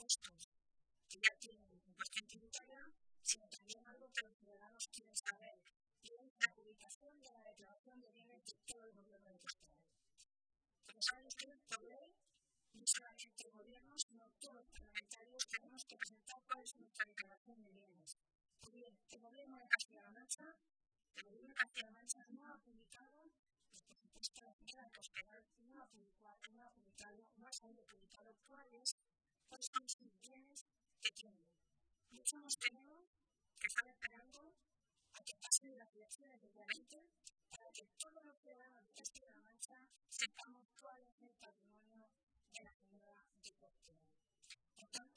impuestos que ya tienen impuesto tributaria, sino también algo que los ciudadanos quieren saber, y es la publicación de la declaración de bienes de todo el gobierno de Costa Rica. Como saben ustedes, por ley, no solamente el gobierno, sino todos los parlamentarios tenemos que presentar cuál es nuestra declaración de bienes. Pues bien, el gobierno de Castilla-La Mancha no ha publicado, pues por supuesto, la Junta Postal no ha salido publicado cuáles son sus bienes que tienen. Y eso nos tenemos que estar esperando a que pasen las elecciones del día 20 para que todos los ciudadanos de Castilla-La Mancha sepamos cuál es el patrimonio de la señora de Portugal. Por tanto,